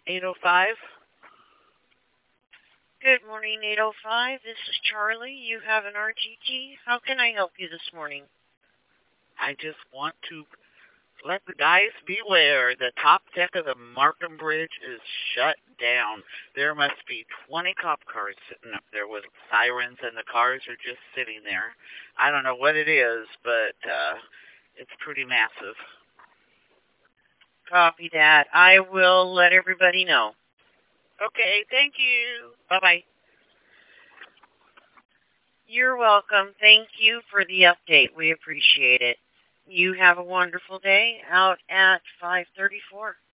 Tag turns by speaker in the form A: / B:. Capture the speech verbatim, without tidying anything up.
A: eight oh five.
B: Good morning, eight oh five. This is Charlie. You have an R T T. How can I help you this morning?
A: I just want to let the guys beware. The top deck of the Markham Bridge is shut down. There must be twenty cop cars sitting up there with sirens, and the cars are just sitting there. I don't know what it is, but uh, it's pretty massive.
B: Copy that. I will let everybody know.
A: Okay, thank you. Bye bye.
B: You're welcome. Thank you for the update. We appreciate it. You have a wonderful day out at five thirty-four.